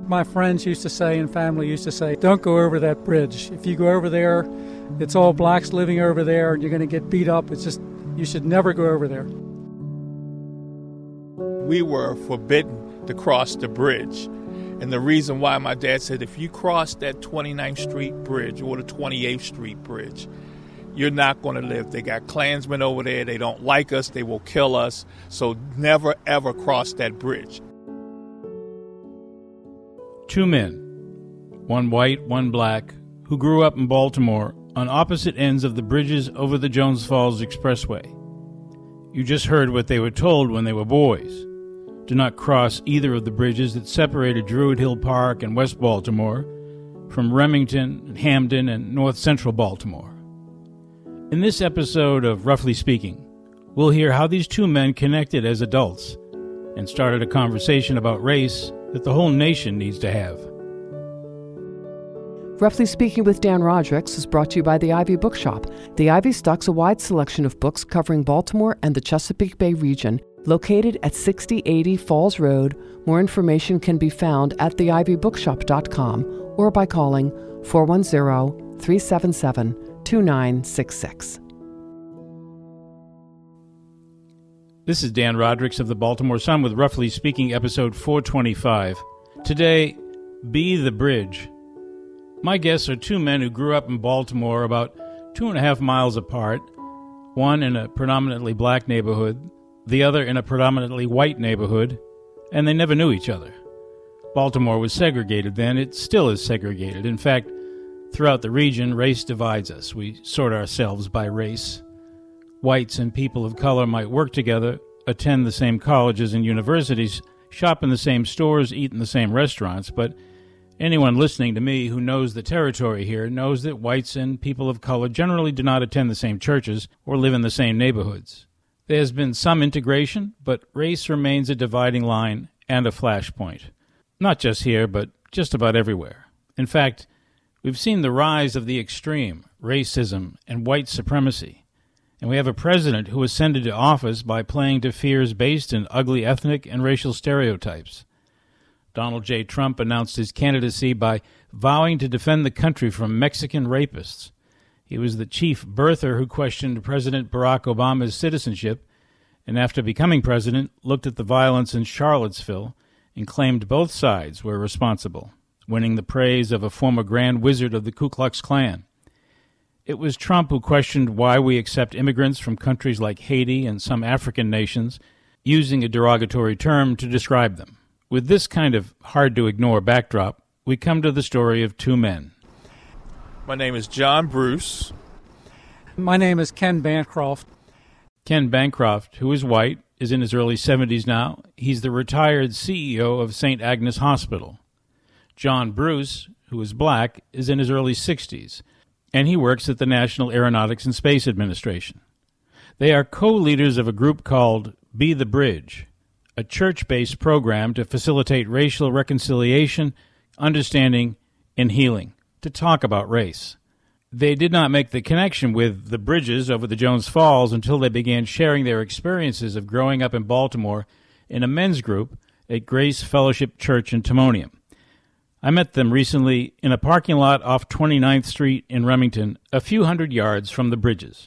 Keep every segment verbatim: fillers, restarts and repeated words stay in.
My friends used to say and family used to say, don't go over that bridge. If you go over there, it's all blacks living over there and you're going to get beat up. It's just, you should never go over there. We were forbidden to cross the bridge. And the reason why, my dad said, if you cross that twenty-ninth Street Bridge or the twenty-eighth Street Bridge, you're not going to live. They got Klansmen over there. They don't like us. They will kill us. So never, ever cross that bridge. Two men, one white, one black, who grew up in Baltimore on opposite ends of the bridges over the Jones Falls Expressway. You just heard what they were told when they were boys. Do not cross either of the bridges that separated Druid Hill Park and West Baltimore from Remington, Hamden, and North Central Baltimore. In this episode of Roughly Speaking, we'll hear how these two men connected as adults and started a conversation about race that the whole nation needs to have. Roughly Speaking with Dan Rodricks is brought to you by the Ivy Bookshop. The Ivy stocks a wide selection of books covering Baltimore and the Chesapeake Bay region, located at sixty eighty Falls Road. More information can be found at the ivy bookshop dot com or by calling four one zero, three seven seven, two nine six six. This is Dan Rodricks of the Baltimore Sun with Roughly Speaking, episode four twenty-five. Today, Be the Bridge. My guests are two men who grew up in Baltimore about two and a half miles apart, one in a predominantly black neighborhood, the other in a predominantly white neighborhood, and they never knew each other. Baltimore was segregated then. It still is segregated. In fact, throughout the region, race divides us. We sort ourselves by race. Whites and people of color might work together, attend the same colleges and universities, shop in the same stores, eat in the same restaurants, but anyone listening to me who knows the territory here knows that whites and people of color generally do not attend the same churches or live in the same neighborhoods. There has been some integration, but race remains a dividing line and a flashpoint. Not just here, but just about everywhere. In fact, we've seen the rise of the extreme, racism, and white supremacy. And we have a president who ascended to office by playing to fears based in ugly ethnic and racial stereotypes. Donald J. Trump announced his candidacy by vowing to defend the country from Mexican rapists. He was the chief birther who questioned President Barack Obama's citizenship, and after becoming president, looked at the violence in Charlottesville and claimed both sides were responsible, winning the praise of a former Grand Wizard of the Ku Klux Klan. It was Trump who questioned why we accept immigrants from countries like Haiti and some African nations, using a derogatory term to describe them. With this kind of hard-to-ignore backdrop, we come to the story of two men. My name is John Bruce. My name is Ken Bancroft. Ken Bancroft, who is white, is in his early seventies now. He's the retired C E O of Saint Agnes Hospital. John Bruce, who is black, is in his early sixties, and he works at the National Aeronautics and Space Administration. They are co-leaders of a group called Be the Bridge, a church-based program to facilitate racial reconciliation, understanding, and healing, to talk about race. They did not make the connection with the bridges over the Jones Falls until they began sharing their experiences of growing up in Baltimore in a men's group at Grace Fellowship Church in Timonium. I met them recently in a parking lot off twenty-ninth Street in Remington, a few hundred yards from the bridges.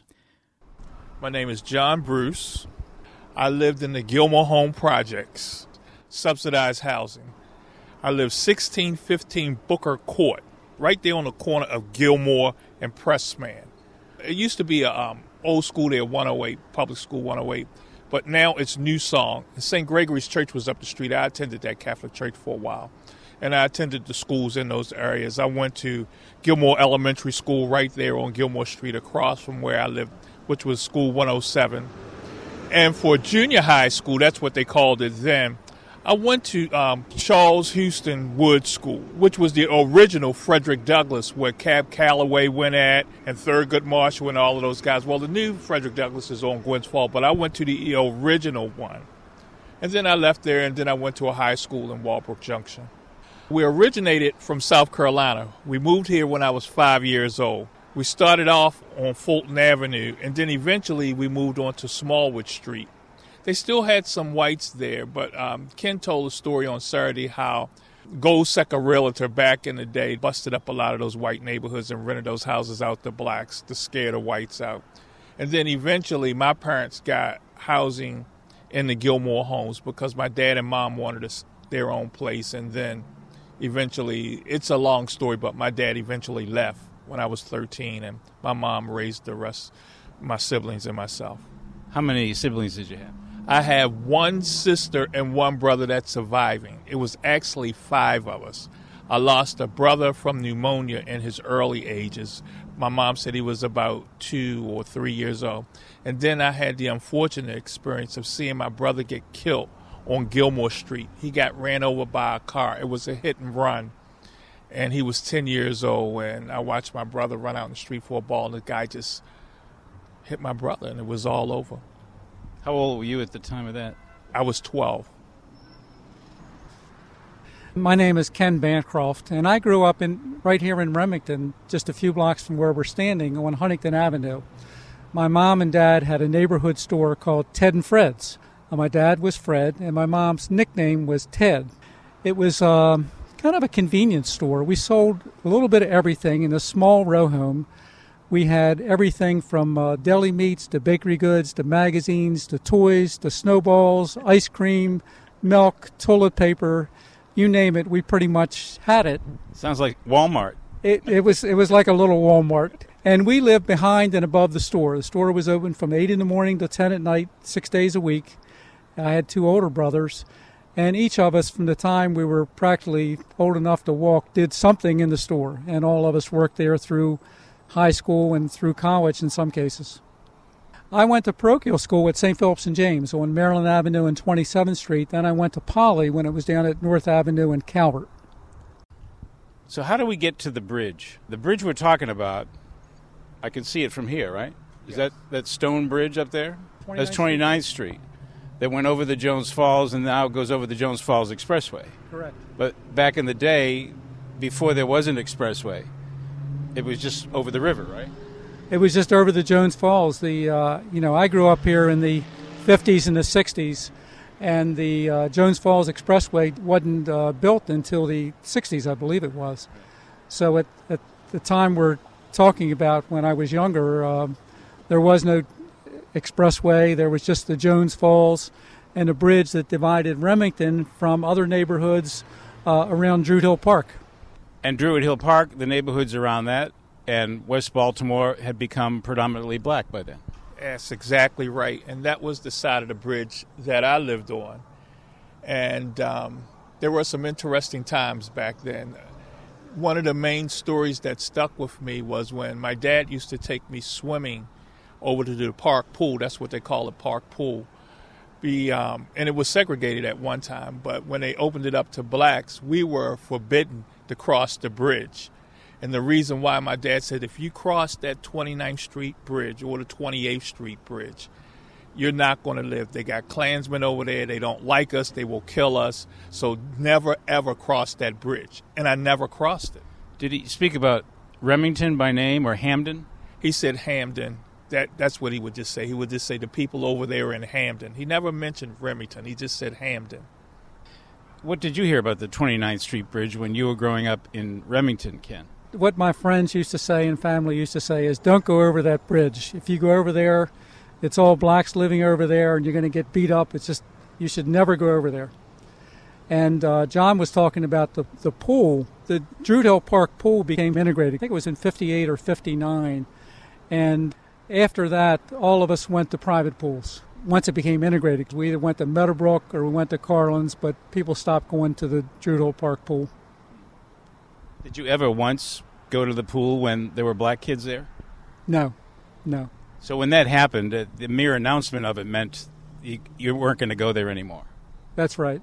My name is John Bruce. I lived in the Gilmore Home Projects, subsidized housing. I lived sixteen fifteen Booker Court, right there on the corner of Gilmore and Pressman. It used to be a um, old school there, one oh eight, public school one oh eight, but now it's New Song. Saint Gregory's Church was up the street. I attended that Catholic church for a while, and I attended the schools in those areas. I went to Gilmore Elementary School right there on Gilmore Street across from where I lived, which was School one oh seven. And for junior high school, that's what they called it then, I went to um, Charles Houston Wood School, which was the original Frederick Douglass, where Cab Calloway went at, and Thurgood Marshall and all of those guys. Well, the new Frederick Douglass is on Gwynns Falls, but I went to the original one. And then I left there, and then I went to a high school in Walbrook Junction. We originated from South Carolina. We moved here when I was five years old. We started off on Fulton Avenue, and then eventually we moved on to Smallwood Street. They still had some whites there, but um, Ken told a story on Saturday how Goldsecker realtor back in the day busted up a lot of those white neighborhoods and rented those houses out to blacks to scare the whites out. And then eventually my parents got housing in the Gilmore homes because my dad and mom wanted us their own place. And then eventually, it's a long story, but my dad eventually left when I was thirteen, and my mom raised the rest, my siblings and myself. How many siblings did you have? I have one sister and one brother that's surviving. It was actually five of us. I lost a brother from pneumonia in his early ages. My mom said he was about two or three years old. And then I had the unfortunate experience of seeing my brother get killed on Gilmore Street. He got ran over by a car. It was a hit and run. And he was ten years old, and I watched my brother run out in the street for a ball, and the guy just hit my brother, and it was all over. How old were you at the time of that? I was twelve. My name is Ken Bancroft, and I grew up in right here in Remington, just a few blocks from where we're standing on Huntington Avenue. My mom and dad had a neighborhood store called Ted and Fred's. My dad was Fred, and my mom's nickname was Ted. It was um, kind of a convenience store. We sold a little bit of everything in a small row home. We had everything from uh, deli meats to bakery goods to magazines to toys to snowballs, ice cream, milk, toilet paper, you name it. We pretty much had it. Sounds like Walmart. It, it was it was like a little Walmart. And we lived behind and above the store. The store was open from eight in the morning to ten at night, six days a week. I had two older brothers, and each of us, from the time we were practically old enough to walk, did something in the store. And all of us worked there through high school and through college in some cases. I went to parochial school at Saint Philip Saint James on Maryland Avenue and twenty-seventh Street. Then I went to Poly when it was down at North Avenue and Calvert. So how do we get to the bridge? The bridge we're talking about, I can see it from here, right? Is yes. that that stone bridge up there? That's twenty-ninth Street. That went over the Jones Falls and now goes over the Jones Falls Expressway. Correct. But back in the day, before there was an expressway, it was just over the river, right? It was just over the Jones Falls. The uh, you know, I grew up here in the fifties and the sixties, and the uh, Jones Falls Expressway wasn't uh, built until the sixties, I believe it was. So at, at the time we're talking about, when I was younger, um, there was no expressway. There was just the Jones Falls and a bridge that divided Remington from other neighborhoods uh, around Druid Hill Park. And Druid Hill Park, the neighborhoods around that, and West Baltimore had become predominantly black by then. That's exactly right. And that was the side of the bridge that I lived on. And um, there were some interesting times back then. One of the main stories that stuck with me was when my dad used to take me swimming over to the park pool. That's what they call it, park pool. Be, um, and it was segregated at one time, but when they opened it up to blacks, we were forbidden to cross the bridge. And the reason why, my dad said, if you cross that twenty-ninth Street bridge or the twenty-eighth Street bridge, you're not going to live. They got Klansmen over there. They don't like us. They will kill us. So never, ever cross that bridge. And I never crossed it. Did he speak about Remington by name or Hamden? He said Hamden. That That's what he would just say. He would just say the people over there in Hamden. He never mentioned Remington. He just said Hamden. What did you hear about the twenty-ninth Street Bridge when you were growing up in Remington, Ken? What my friends used to say and family used to say is, don't go over that bridge. If you go over there, it's all blacks living over there, and you're going to get beat up. It's just, you should never go over there. And uh, John was talking about the, the pool. The Druid Hill Park pool became integrated. I think it was in fifty-eight or fifty-nine. And after that, all of us went to private pools. Once it became integrated, we either went to Meadowbrook or we went to Carlin's, but people stopped going to the Druid Hill Park pool. Did you ever once go to the pool when there were black kids there? No, no. So when that happened, uh, the mere announcement of it meant you, you weren't going to go there anymore. That's right.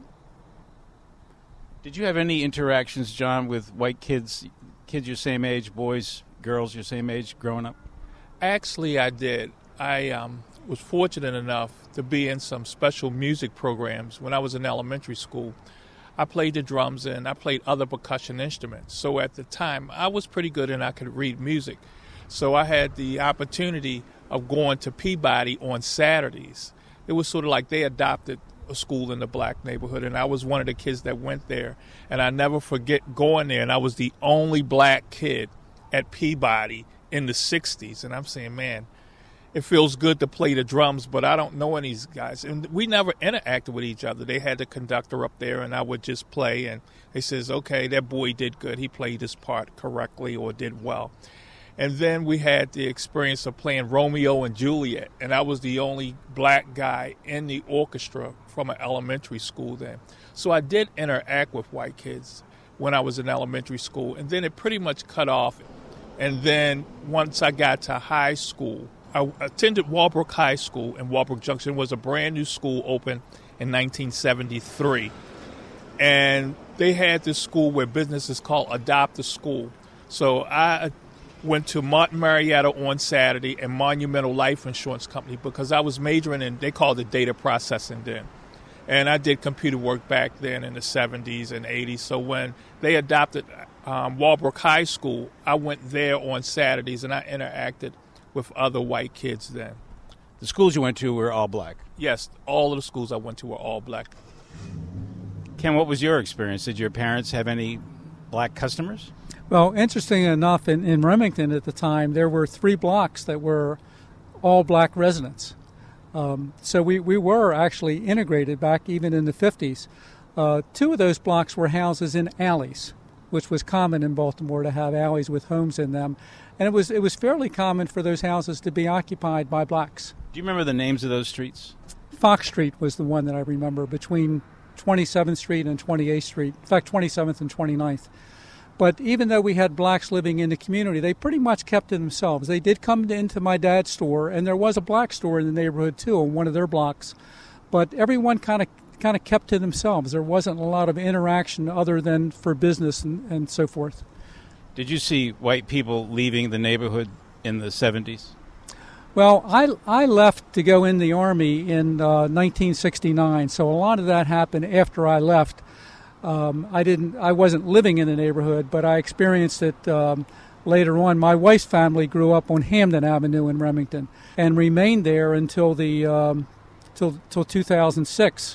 Did you have any interactions, John, with white kids, kids your same age, boys, girls your same age growing up? Actually, I did. I um, was fortunate enough to be in some special music programs when I was in elementary school. I played the drums and I played other percussion instruments. So at the time, I was pretty good and I could read music. So I had the opportunity of going to Peabody on Saturdays. It was sort of like they adopted a school in the black neighborhood, and I was one of the kids that went there. And I never forget going there, and I was the only black kid at Peabody in the sixties. And I'm saying, man, it feels good to play the drums, but I don't know any of these guys. And we never interacted with each other. They had the conductor up there, and I would just play, and they says, okay, that boy did good. He played his part correctly or did well. And then we had the experience of playing Romeo and Juliet, and I was the only black guy in the orchestra from an elementary school then. So I did interact with white kids when I was in elementary school, and then it pretty much cut off. And then once I got to high school, I attended Walbrook High School in Walbrook Junction. It was a brand new school opened in nineteen seventy-three. And they had this school where businesses called Adopt a School. So I went to Martin Marietta on Saturday and Monumental Life Insurance Company because I was majoring in, they called it data processing then. And I did computer work back then in the seventies and eighties. So when they adopted um, Walbrook High School, I went there on Saturdays and I interacted with other white kids then. The schools you went to were all black? Yes, all of the schools I went to were all black. Ken, what was your experience? Did your parents have any black customers? Well, interesting enough, in, in Remington at the time, there were three blocks that were all black residents. Um, so we, we were actually integrated back even in the fifties. Uh, two of those blocks were houses in alleys, which was common in Baltimore to have alleys with homes in them. And it was it was fairly common for those houses to be occupied by blacks. Do you remember the names of those streets? Fox Street was the one that I remember, between twenty-seventh Street and twenty-eighth Street. In fact, twenty-seventh and twenty-ninth. But even though we had blacks living in the community, they pretty much kept to themselves. They did come into my dad's store, and there was a black store in the neighborhood, too, on one of their blocks. But everyone kind of kind of kept to themselves. There wasn't a lot of interaction other than for business and, and so forth. Did you see white people leaving the neighborhood in the seventies? Well, I, I left to go in the Army in uh, nineteen sixty-nine, so a lot of that happened after I left. Um, I didn't. I wasn't living in the neighborhood, but I experienced it um, later on. My wife's family grew up on Hamden Avenue in Remington and remained there until the um, till till two thousand six.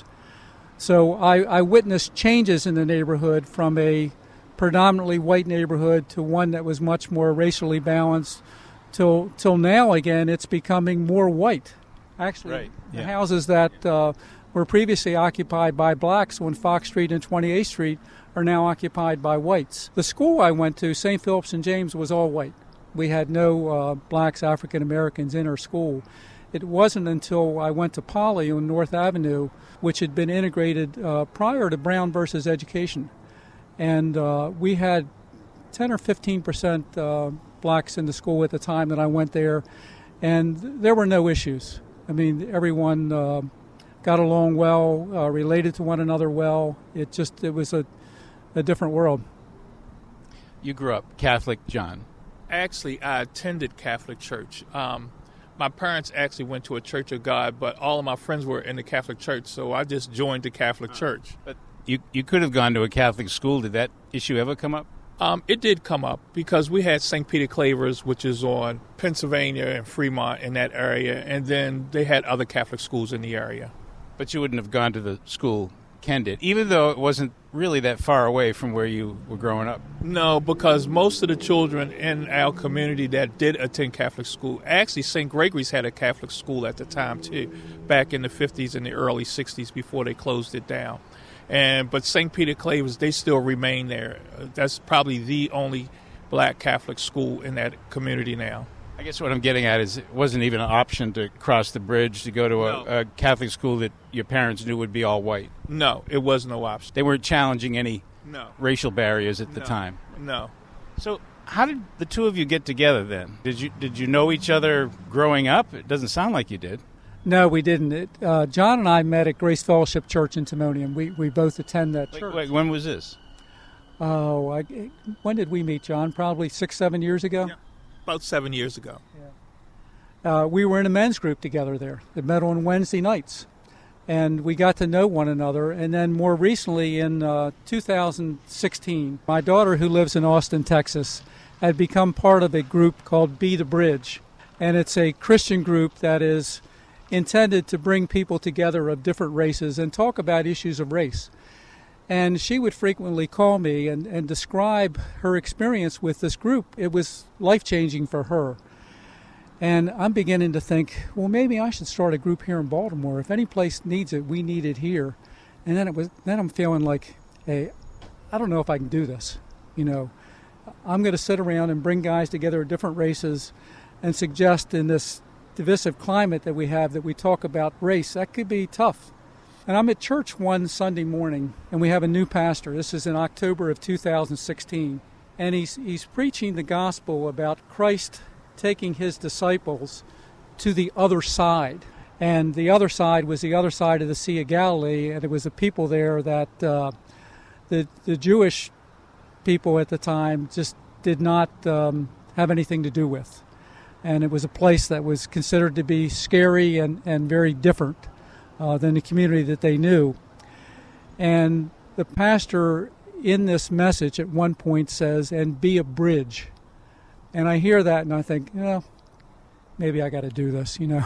So I, I witnessed changes in the neighborhood from a predominantly white neighborhood to one that was much more racially balanced. Till till now, again, it's becoming more white. Actually, right. The yeah. houses that uh, were previously occupied by blacks on Fox Street and twenty-eighth Street are now occupied by whites. The school I went to, Saint Philip Saint James, was all white. We had no uh, blacks, African Americans in our school. It wasn't until I went to Poly on North Avenue, which had been integrated uh, prior to Brown versus Education. And uh, we had ten or fifteen percent uh, blacks in the school at the time that I went there, and there were no issues. I mean, everyone uh, got along well, uh, related to one another well. It just, it was a, a different world. You grew up Catholic, John. Actually, I attended Catholic church. Um, my parents actually went to a Church of God, but all of my friends were in the Catholic church, so I just joined the Catholic church. But you you could have gone to a Catholic school. Did that issue ever come up? Um, it did come up because we had Saint Peter Clavers, which is on Pennsylvania and Fremont in that area, and then they had other Catholic schools in the area. But you wouldn't have gone to the school Ken did, even though it wasn't really that far away from where you were growing up. No, because most of the children in our community that did attend Catholic school, actually Saint Gregory's had a Catholic school at the time too, back in the fifties and the early sixties before they closed it down. And but Saint Peter Clavers, they still remain there. That's probably the only black Catholic school in that community now. I guess what I'm getting at is it wasn't even an option to cross the bridge to go to a, No. a Catholic school that your parents knew would be all white. No, it was no option. They weren't challenging any No. racial barriers at the No. time. No. So how did the two of you get together then? Did you did you know each other growing up? It doesn't sound like you did. No, we didn't. It, uh, John and I met at Grace Fellowship Church in Timonium. We we both attend that Wait, church. wait, when was this? Oh, I, when did we meet, John? Probably six, seven years ago. Yeah. About seven years ago. Uh, we were in a men's group together there that met on Wednesday nights, and we got to know one another. And then more recently, in uh, two thousand sixteen, my daughter, who lives in Austin, Texas, had become part of a group called Be the Bridge, and it's a Christian group that is intended to bring people together of different races and talk about issues of race. And she would frequently call me and, and describe her experience with this group. It was life-changing for her. And I'm beginning to think, well, maybe I should start a group here in Baltimore. If any place needs it, we need it here. And then it was. Then I'm feeling like, hey, I don't know if I can do this. You know, I'm going to sit around and bring guys together of different races and suggest in this divisive climate that we have that we talk about race. That could be tough. And I'm at church one Sunday morning, and we have a new pastor. This is in October of two thousand sixteen. And he's he's preaching the gospel about Christ taking his disciples to the other side. And the other side was the other side of the Sea of Galilee, and it was the people there that uh, the, the Jewish people at the time just did not um, have anything to do with. And it was a place that was considered to be scary and, and very different uh, than the community that they knew. And the pastor in this message at one point says, and be a bridge. And I hear that and I think, you know, maybe I got to do this, you know.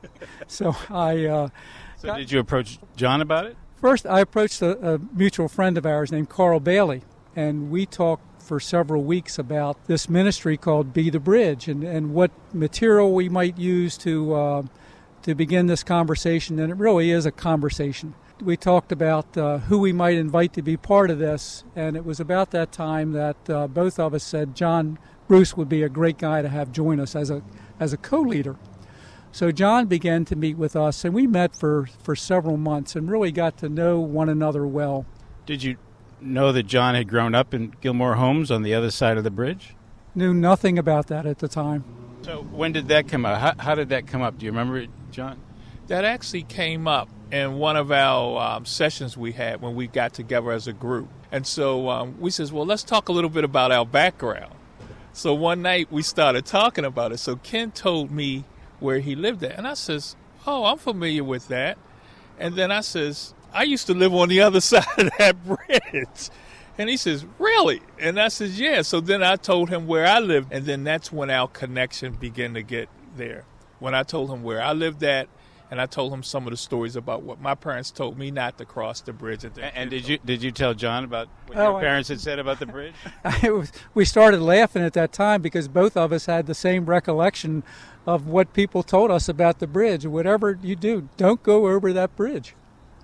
so I... Uh, so got, did you approach John about it? First, I approached a, a mutual friend of ours named Carl Bailey, and we talked for several weeks about this ministry called Be the Bridge and, and what material we might use to uh, to begin this conversation, and it really is a conversation. We talked about uh, who we might invite to be part of this, and it was about that time that uh, both of us said John Bruce would be a great guy to have join us as a as a co-leader. So John began to meet with us, and we met for, for several months and really got to know one another well. Did you know that John had grown up in Gilmore Homes on the other side of the bridge? Knew nothing about that at the time. So when did that come up? How, how did that come up? Do you remember it, John? That actually came up in one of our um, sessions we had when we got together as a group. And so um, we says, well, let's talk a little bit about our background. So one night we started talking about it. So Ken told me where he lived at. And I says, oh, I'm familiar with that. And then I says, I used to live on the other side of that bridge. And he says, really? And I says, yeah. So then I told him where I lived. And then that's when our connection began to get there. When I told him where I lived at, and I told him some of the stories about what my parents told me not to cross the bridge. At the and and did you did you tell John about what oh, your parents had said about the bridge? I was, we started laughing at that time because both of us had the same recollection of what people told us about the bridge. Whatever you do, don't go over that bridge.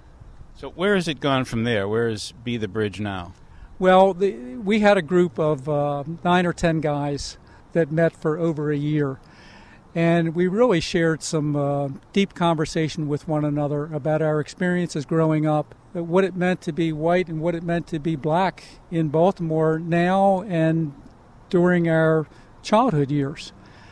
So where has it gone from there? Where is Be the Bridge now? Well, the, we had a group of uh, nine or ten guys that met for over a year. And we really shared some uh, deep conversation with one another about our experiences growing up, what it meant to be white and what it meant to be black in Baltimore now and during our childhood years.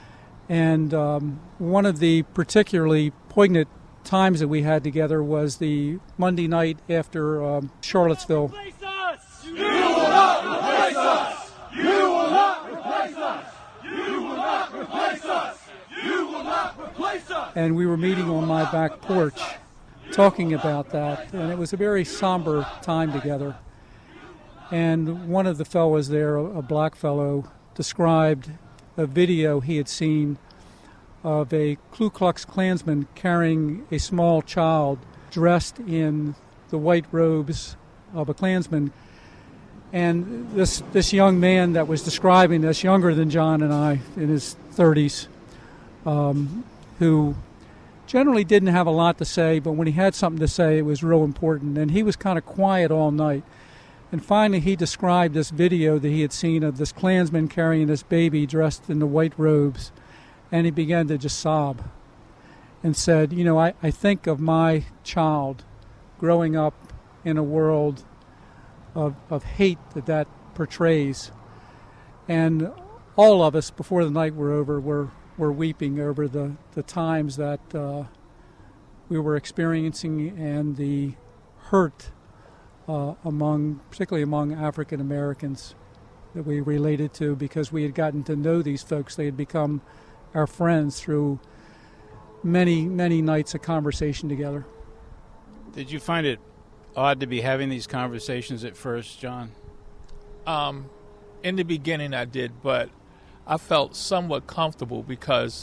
And um, one of the particularly poignant times that we had together was the Monday night after um, Charlottesville. You will not replace us! You will not replace us! You will not replace us! You will not replace us! And we were meeting on my back porch talking about that, and it was a very somber time together. And one of the fellows there, a black fellow, described a video he had seen of a Ku Klux Klansman carrying a small child dressed in the white robes of a Klansman. And this this young man that was describing this, younger than John and I, in his thirties, um, who generally didn't have a lot to say, but when he had something to say, it was real important. And he was kind of quiet all night. And finally, he described this video that he had seen of this Klansman carrying this baby dressed in the white robes. And he began to just sob and said, you know, I, I think of my child growing up in a world of, of hate that that portrays. And all of us, before the night were over, were, were weeping over the, the times that uh, we were experiencing and the hurt uh, among, particularly among African Americans that we related to, because we had gotten to know these folks. They had become our friends through many, many nights of conversation together. Did you find it odd to be having these conversations at first, John? Um, in the beginning I did, but I felt somewhat comfortable because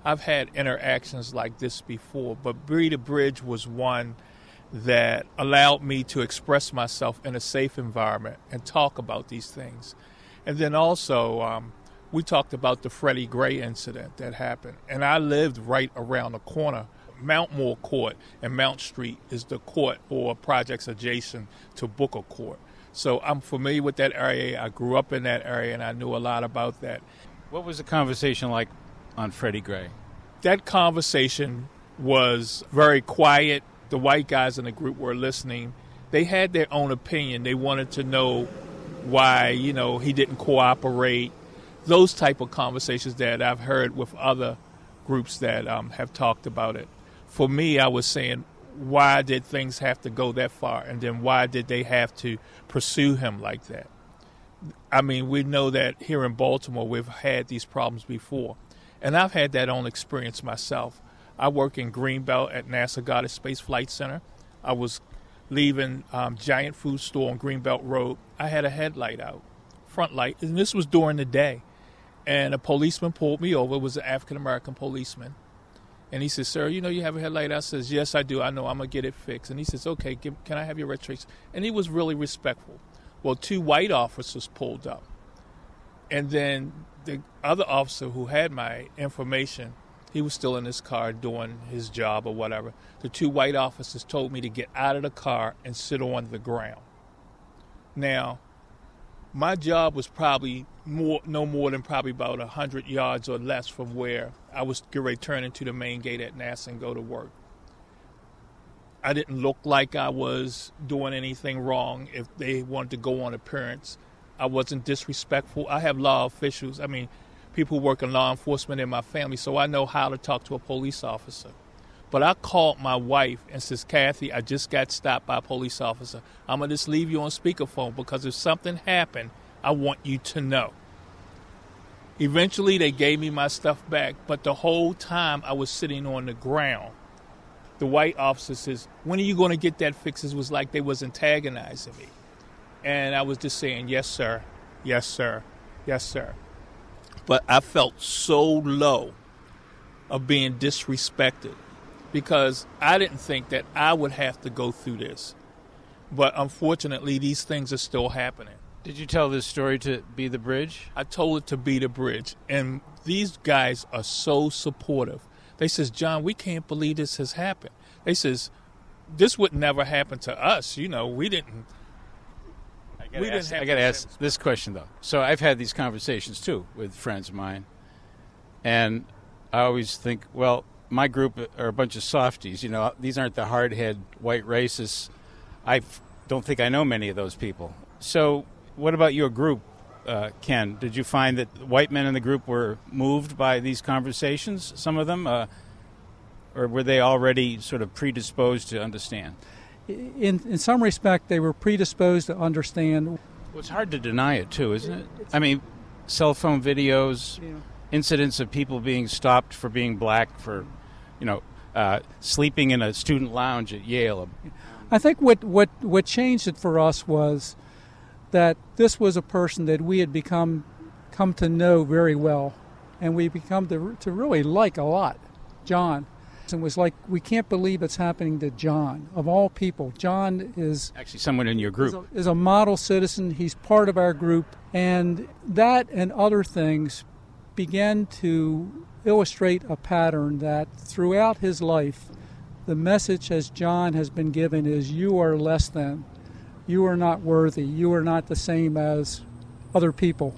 I've had interactions like this before, but Be the Bridge was one that allowed me to express myself in a safe environment and talk about these things. And then also, um, we talked about the Freddie Gray incident that happened. And I lived right around the corner. Mount Moore Court and Mount Street is the court or projects adjacent to Booker Court. So I'm familiar with that area. I grew up in that area, and I knew a lot about that. What was the conversation like on Freddie Gray? That conversation was very quiet. The white guys in the group were listening. They had their own opinion. They wanted to know why, you know, he didn't cooperate. Those type of conversations that I've heard with other groups that um, have talked about it. For me, I was saying, why did things have to go that far? And then why did they have to pursue him like that? I mean, we know that here in Baltimore, we've had these problems before. And I've had that own experience myself. I work in Greenbelt at NASA Goddard Space Flight Center. I was leaving um, Giant Food Store on Greenbelt Road. I had a headlight out, front light, and this was during the day. And a policeman pulled me over. It was an African-American policeman. And he says, sir, you know you have a headlight? I says, yes, I do. I know. I'm going to get it fixed. And he says, okay, give, can I have your registration? And he was really respectful. Well, two white officers pulled up. And then the other officer who had my information, he was still in his car doing his job or whatever. The two white officers told me to get out of the car and sit on the ground. Now, my job was probably more, no more than probably about one hundred yards or less from where I was getting ready to turn into the main gate at NASA and go to work. I didn't look like I was doing anything wrong. If they wanted to go on appearance, I wasn't disrespectful. I have law officials, I mean, people who work in law enforcement in my family, so I know how to talk to a police officer. But I called my wife and says, Kathy, I just got stopped by a police officer. I'm going to just leave you on speakerphone because if something happened, I want you to know. Eventually, they gave me my stuff back, but the whole time I was sitting on the ground. The white officer says, when are you going to get that fixed? It was like they was antagonizing me. And I was just saying, yes, sir, yes, sir, yes, sir. But I felt so low of being disrespected because I didn't think that I would have to go through this. But unfortunately, these things are still happening. Did you tell this story to Be the Bridge? I told it to Be the Bridge. And these guys are so supportive. They says, John, we can't believe this has happened. They says, this would never happen to us. You know, we didn't. I got to ask, I gotta ask this question, though. So I've had these conversations, too, with friends of mine. And I always think, well, my group are a bunch of softies. You know, these aren't the hard-head white racists. I don't think I know many of those people. So what about your group, uh, Ken? Did you find that white men in the group were moved by these conversations, some of them? Uh, or were they already sort of predisposed to understand? In in some respect, they were predisposed to understand. Well, it's hard to deny it, too, isn't it? I mean, cell phone videos, yeah. Incidents of people being stopped for being black, for, you know, uh, sleeping in a student lounge at Yale. I think what, what, what changed it for us was that this was a person that we had become come to know very well, and we become to, to really like a lot, John. It was like, we can't believe it's happening to John. Of all people, John is... Actually, someone in your group. Is a, is a model citizen. He's part of our group. And that and other things began to illustrate a pattern that throughout his life, the message as John has been given is, you are less than. You are not worthy. You are not the same as other people.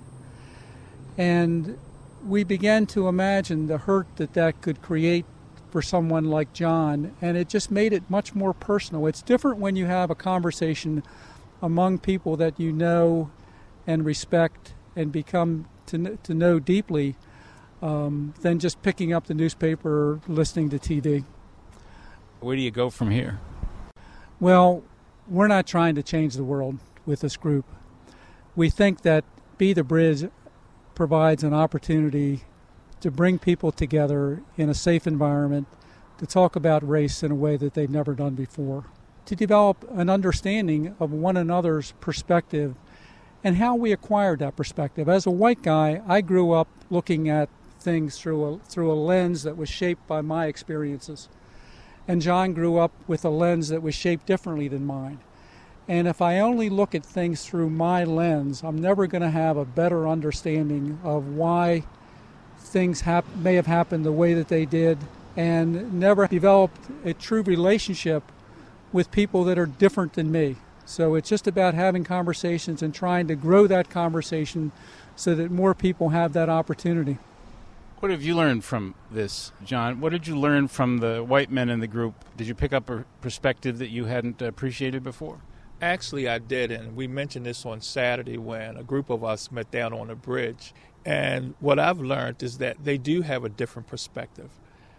And we began to imagine the hurt that that could create for someone like John, and it just made it much more personal. It's different when you have a conversation among people that you know and respect and become to, to know deeply um, than just picking up the newspaper or listening to T V. Where do you go from here? Well, we're not trying to change the world with this group. We think that Be the Bridge provides an opportunity to bring people together in a safe environment, to talk about race in a way that they've never done before, to develop an understanding of one another's perspective and how we acquired that perspective. As a white guy, I grew up looking at things through a, through a lens that was shaped by my experiences. And John grew up with a lens that was shaped differently than mine. And if I only look at things through my lens, I'm never going to have a better understanding of why things hap- may have happened the way that they did, and never developed a true relationship with people that are different than me. So it's just about having conversations and trying to grow that conversation so that more people have that opportunity. What have you learned from this, John? What did you learn from the white men in the group? Did you pick up a perspective that you hadn't appreciated before? Actually, I did, and we mentioned this on Saturday when a group of us met down on the bridge. And what I've learned is that they do have a different perspective,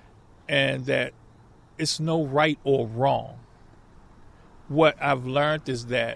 and that it's no right or wrong. What I've learned is that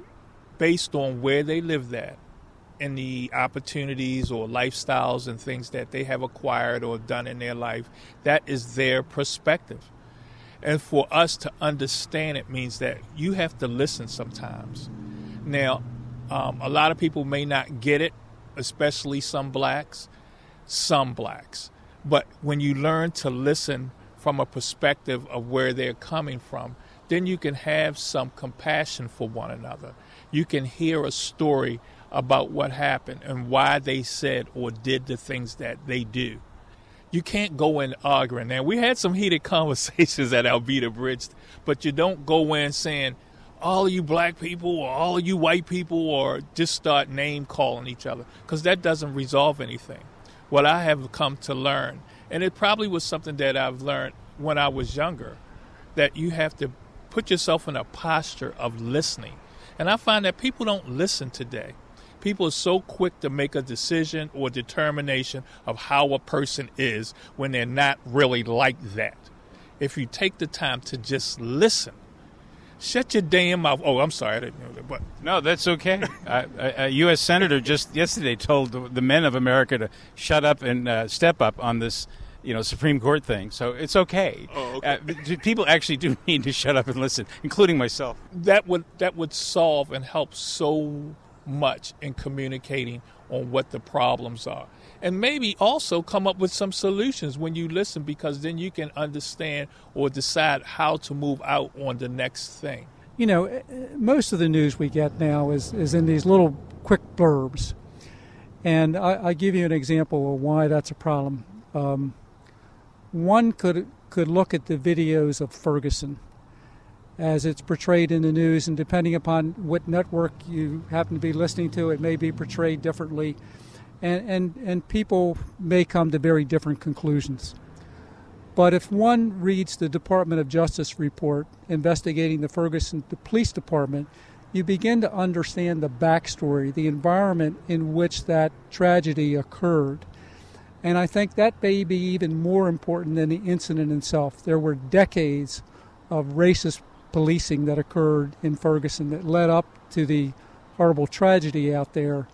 based on where they lived at and the opportunities or lifestyles and things that they have acquired or done in their life, that is their perspective. And for us to understand it means that you have to listen sometimes. Now, um, a lot of people may not get it, especially some blacks, some blacks. But when you learn to listen from a perspective of where they're coming from, then you can have some compassion for one another. You can hear a story about what happened and why they said or did the things that they do. You can't go in arguing. Now, we had some heated conversations at Alveda Bridge, but you don't go in saying, all of you black people or all of you white people, or just start name calling each other, because that doesn't resolve anything. What I have come to learn, and it probably was something that I've learned when I was younger, that you have to put yourself in a posture of listening. And I find that people don't listen today. People are so quick to make a decision or determination of how a person is when they're not really like that. If you take the time to just listen, shut your damn mouth. Oh, I'm sorry, I didn't know that. But no, that's okay. uh, a, a U S senator just yesterday told the, the men of America to shut up and uh, step up on this, you know, Supreme Court thing. So it's okay. Oh, okay. Uh, people actually do need to shut up and listen, including myself. That would that would solve and help so much in communicating on what the problems are, and maybe also come up with some solutions when you listen, because then you can understand or decide how to move out on the next thing. You know, most of the news we get now is, is in these little quick blurbs, and I, I give you an example of why that's a problem. Um, one could could look at the videos of Ferguson as it's portrayed in the news, and depending upon what network you happen to be listening to, it may be portrayed differently, and, and, and people may come to very different conclusions. But if one reads the Department of Justice report investigating the Ferguson the police department, you begin to understand the backstory, the environment in which that tragedy occurred. And I think that may be even more important than the incident itself. There were decades of racist policing that occurred in Ferguson that led up to the horrible tragedy out there.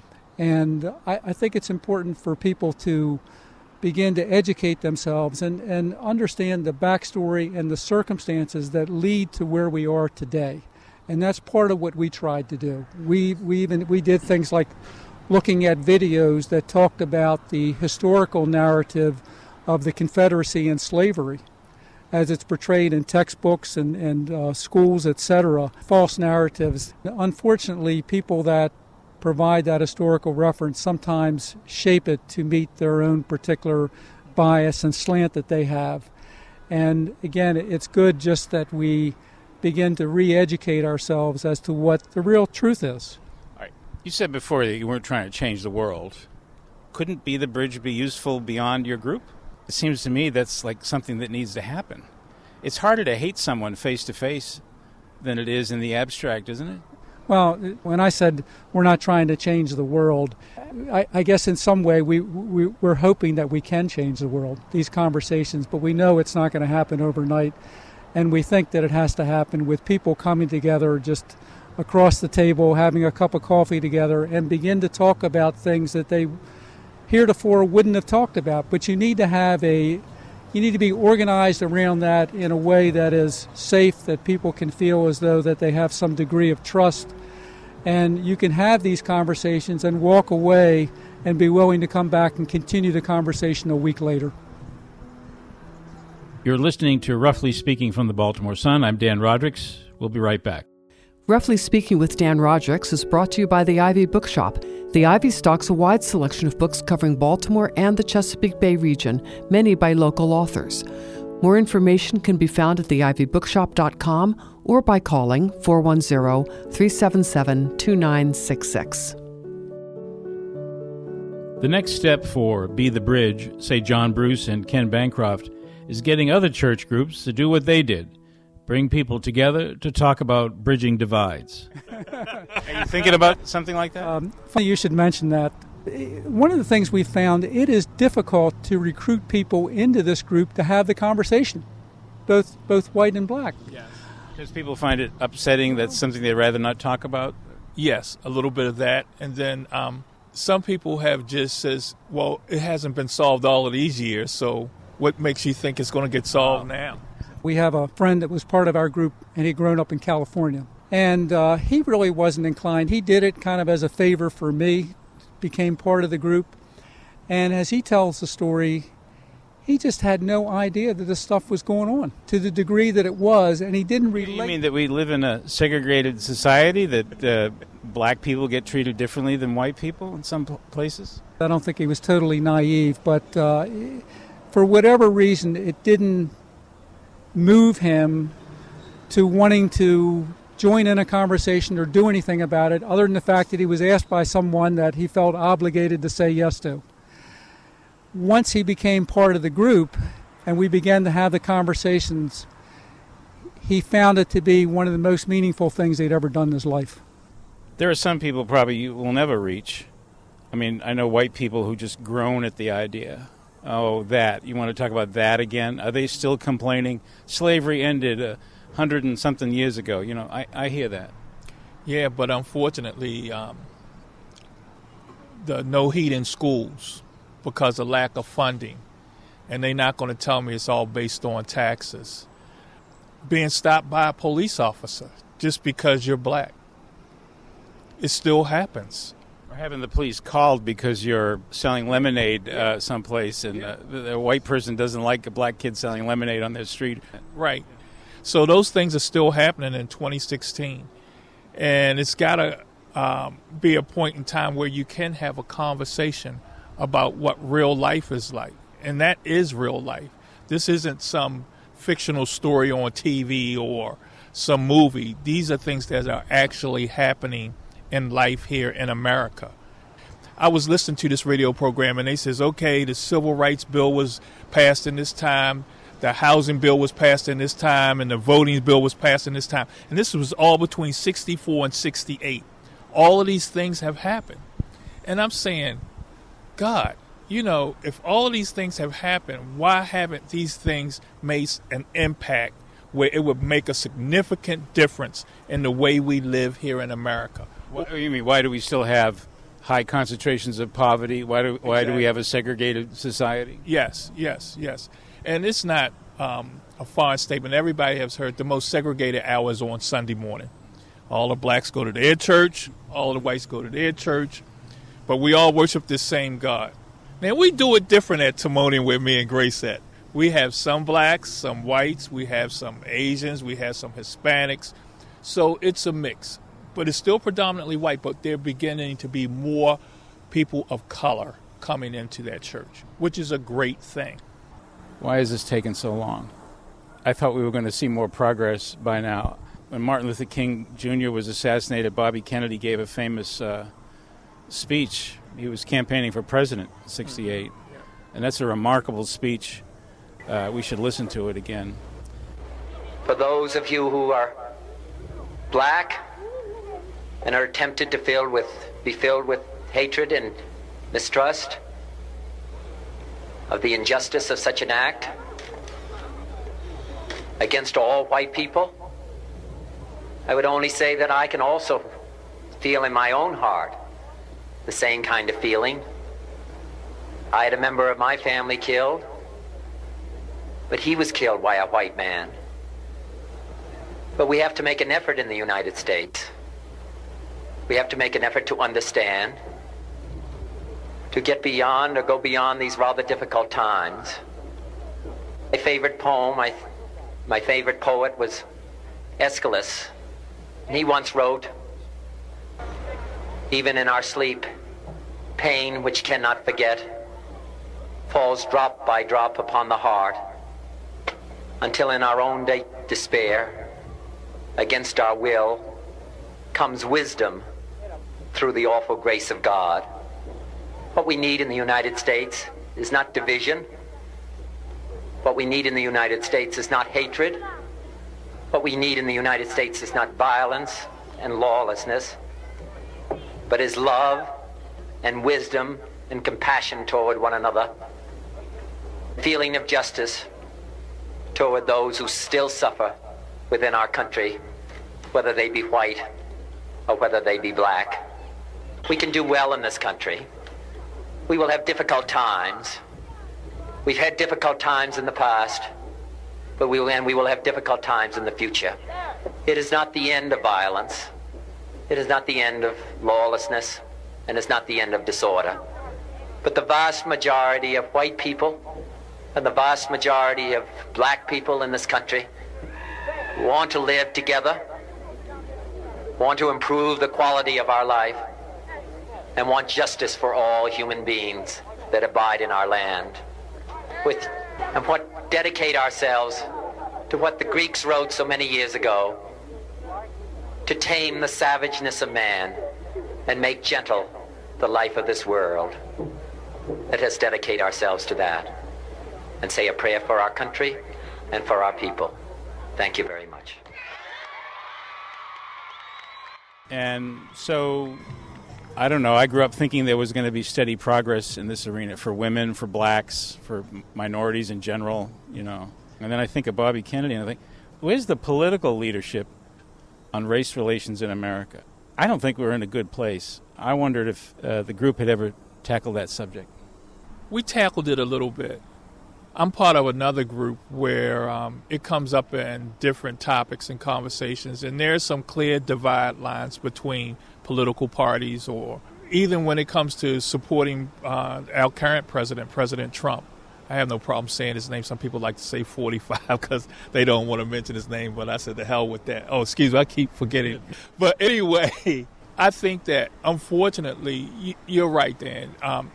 And I, I think it's important for people to begin to educate themselves and, and understand the backstory and the circumstances that lead to where we are today. And that's part of what we tried to do. We we even we did things like looking at videos that talked about the historical narrative of the Confederacy and slavery, as it's portrayed in textbooks and, and uh, schools, et cetera, false narratives. Unfortunately, people that provide that historical reference sometimes shape it to meet their own particular bias and slant that they have. And again, it's good just that we begin to re-educate ourselves as to what the real truth is. All right. You said before that you weren't trying to change the world. Couldn't Be the Bridge be useful beyond your group? It seems to me that's like something that needs to happen. It's harder to hate someone face-to-face than it is in the abstract, isn't it? Well, when I said we're not trying to change the world, I, I guess in some way we, we, we're hoping that we can change the world, these conversations, but we know it's not going to happen overnight. And we think that it has to happen with people coming together just across the table, having a cup of coffee together, and begin to talk about things that they heretofore wouldn't have talked about. But you need to have a, you need to be organized around that in a way that is safe, that people can feel as though that they have some degree of trust. And you can have these conversations and walk away and be willing to come back and continue the conversation a week later. You're listening to Roughly Speaking from the Baltimore Sun. I'm Dan Rodricks. We'll be right back. Roughly Speaking with Dan Rodricks is brought to you by the Ivy Bookshop. The Ivy stocks a wide selection of books covering Baltimore and the Chesapeake Bay region, many by local authors. More information can be found at the ivy bookshop dot com or by calling four one zero, three seven seven, two nine six six. The next step for Be the Bridge, say John Bruce and Ken Bancroft, is getting other church groups to do what they did. Bring people together to talk about bridging divides. Are you thinking about something like that? Um, funny you should mention that. One of the things we found, it is difficult to recruit people into this group to have the conversation, both both white and black. Yes. Because people find it upsetting, that's something they'd rather not talk about? Yes, a little bit of that. And then um, some people have just says, well, it hasn't been solved all of these years, so what makes you think it's going to get solved now? We have a friend that was part of our group, and he'd grown up in California. And uh, he really wasn't inclined. He did it kind of as a favor for me, became part of the group. And as he tells the story, he just had no idea that this stuff was going on to the degree that it was, and he didn't relate. You mean that we live in a segregated society, that uh, black people get treated differently than white people in some places? I don't think he was totally naive, but uh, for whatever reason, it didn't move him to wanting to join in a conversation or do anything about it, other than the fact that he was asked by someone that he felt obligated to say yes to. Once he became part of the group and we began to have the conversations, he found it to be one of the most meaningful things he'd ever done in his life. There are some people probably you will never reach. I mean, I know white people who just groan at the idea. Oh, that. You want to talk about that again? Are they still complaining? Slavery ended a hundred and something years ago. You know, I, I hear that. Yeah, but unfortunately, um, the no heat in schools because of lack of funding. And they're not going to tell me it's all based on taxes. Being stopped by a police officer just because you're black. It still happens. Or having the police called because you're selling lemonade uh, someplace and uh, a white person doesn't like a black kid selling lemonade on their street. Right. So those things are still happening in twenty sixteen. And it's got to um, be a point in time where you can have a conversation about what real life is like. And that is real life. This isn't some fictional story on T V or some movie. These are things that are actually happening in life here in America. I was listening to this radio program and they says, okay, the civil rights bill was passed in this time, the housing bill was passed in this time, and the voting bill was passed in this time. And this was all between sixty-four and sixty-eight. All of these things have happened. And I'm saying, God, you know, if all of these things have happened, why haven't these things made an impact where it would make a significant difference in the way we live here in America? What do you mean? Why do we still have high concentrations of poverty? Why do why exactly. do we have a segregated society? Yes, yes, yes. And it's not um, a foreign statement. Everybody has heard the most segregated hours on Sunday morning. All the blacks go to their church. All the whites go to their church. But we all worship this same God. Now, we do it different at Timonian where me and Grace at. We have some blacks, some whites. We have some Asians. We have some Hispanics. So it's a mix. But it's still predominantly white, but they're beginning to be more people of color coming into that church, which is a great thing. Why is this taking so long? I thought we were going to see more progress by now. When Martin Luther King Junior was assassinated, Bobby Kennedy gave a famous uh, speech. He was campaigning for president in sixty-eight. And that's a remarkable speech. Uh, we should listen to it again. For those of you who are black and are tempted to fill with, be filled with hatred and mistrust of the injustice of such an act against all white people, I would only say that I can also feel in my own heart the same kind of feeling. I had a member of my family killed, but he was killed by a white man. But we have to make an effort in the United States. We have to make an effort to understand, to get beyond or go beyond these rather difficult times. My favorite poem, my, my favorite poet was Aeschylus. And he once wrote, "Even in our sleep, pain which cannot forget falls drop by drop upon the heart, until in our own day despair, against our will, comes wisdom through the awful grace of God." What we need in the United States is not division. What we need in the United States is not hatred. What we need in the United States is not violence and lawlessness, but is love and wisdom and compassion toward one another, feeling of justice toward those who still suffer within our country, whether they be white or whether they be black. We can do well in this country. We will have difficult times. We've had difficult times in the past, but we will, and we will have difficult times in the future. It is not the end of violence. It is not the end of lawlessness, and it's not the end of disorder. But the vast majority of white people and the vast majority of black people in this country want to live together, want to improve the quality of our life, and want justice for all human beings that abide in our land. With, and what dedicate ourselves to what the Greeks wrote so many years ago, to tame the savageness of man and make gentle the life of this world. Let us dedicate ourselves to that and say a prayer for our country and for our people. Thank you very much. And so, I don't know, I grew up thinking there was going to be steady progress in this arena for women, for blacks, for minorities in general, you know. And then I think of Bobby Kennedy and I think, where's the political leadership on race relations in America? I don't think we're in a good place. I wondered if uh, the group had ever tackled that subject. We tackled it a little bit. I'm part of another group where um, it comes up in different topics and conversations, and there's some clear divide lines between political parties, or even when it comes to supporting uh, our current president, President Trump. I have no problem saying his name. Some people like to say forty-five because they don't want to mention his name, but I said the hell with that. Oh, excuse me, I keep forgetting. But anyway, I think that unfortunately, you're right, Dan. Um,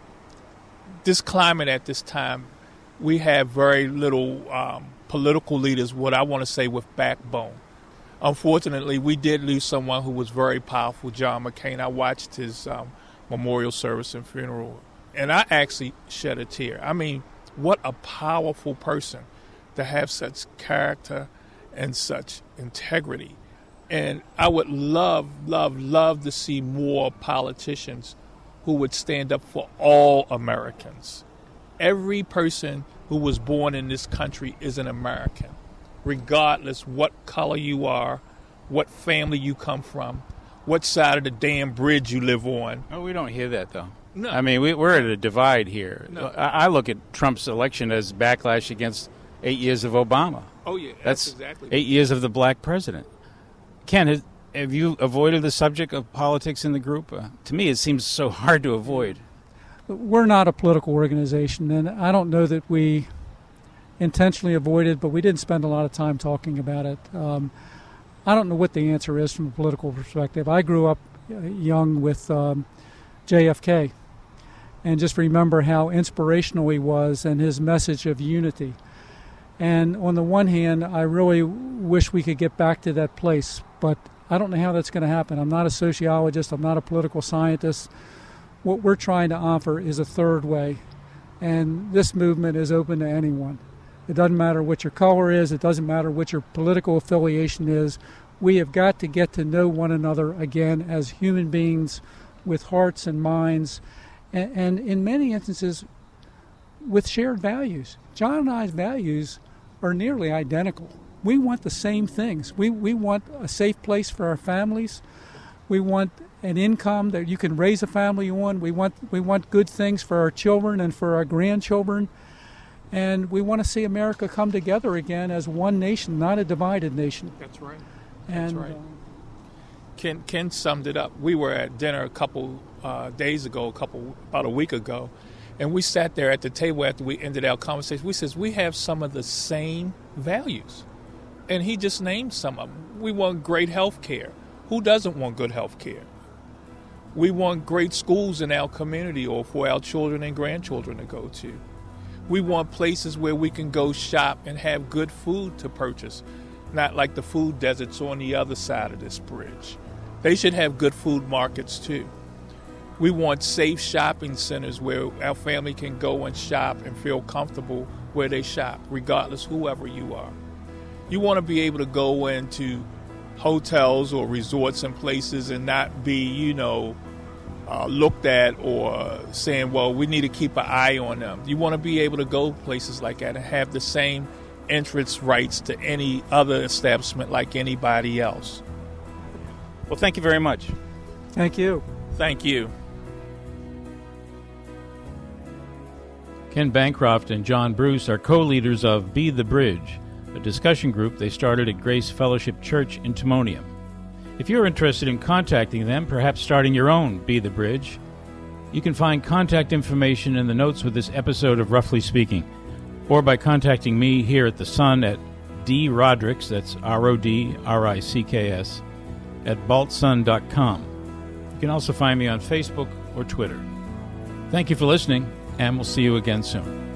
this climate at this time, we have very little um, political leaders, what I want to say, with backbone. Unfortunately, we did lose someone who was very powerful, John McCain. I watched his um, memorial service and funeral, and I actually shed a tear. I mean, what a powerful person to have such character and such integrity. And I would love, love, love to see more politicians who would stand up for all Americans. Every person who was born in this country is an American, regardless what color you are, what family you come from, what side of the damn bridge you live on. Oh, we don't hear that, though. No. I mean, we, we're at a divide here. No. I, I look at Trump's election as backlash against eight years of Obama. Oh, yeah, that's, that's exactly eight years of the black president. Ken, has, have you avoided the subject of politics in the group? Uh, to me, it seems so hard to avoid. We're not a political organization, and I don't know that we intentionally avoided, but we didn't spend a lot of time talking about it. Um, I don't know what the answer is from a political perspective. I grew up young with um, J F K, and just remember how inspirational he was and his message of unity. And on the one hand, I really wish we could get back to that place, but I don't know how that's going to happen. I'm not a sociologist. I'm not a political scientist. What we're trying to offer is a third way, and this movement is open to anyone. It doesn't matter what your color is. It doesn't matter what your political affiliation is. We have got to get to know one another again as human beings with hearts and minds, and, and in many instances with shared values. John and I's values are nearly identical. We want the same things. We, we want a safe place for our families. We want an income that you can raise a family on. We want we want good things for our children and for our grandchildren. And we want to see America come together again as one nation, not a divided nation. That's right. And, That's right. Uh, Ken, Ken summed it up. We were at dinner a couple uh, days ago, a couple about a week ago, and we sat there at the table after we ended our conversation. We says we have some of the same values, and he just named some of them. We want great health care. Who doesn't want good health care? We want great schools in our community or for our children and grandchildren to go to. We want places where we can go shop and have good food to purchase, not like the food deserts on the other side of this bridge. They should have good food markets too. We want safe shopping centers where our family can go and shop and feel comfortable where they shop, regardless whoever you are. You want to be able to go into hotels or resorts and places and not be, you know, uh, looked at or saying, well, we need to keep an eye on them. You want to be able to go places like that and have the same entrance rights to any other establishment like anybody else. Well, thank you very much. Thank you. Thank you. Ken Bancroft and John Bruce are co-leaders of Be the Bridge, a discussion group they started at Grace Fellowship Church in Timonium. If you're interested in contacting them, perhaps starting your own Be the Bridge, you can find contact information in the notes with this episode of Roughly Speaking, or by contacting me here at The Sun at D Rodricks, that's R O D R I C K S, at balt sun dot com. You can also find me on Facebook or Twitter. Thank you for listening, and we'll see you again soon.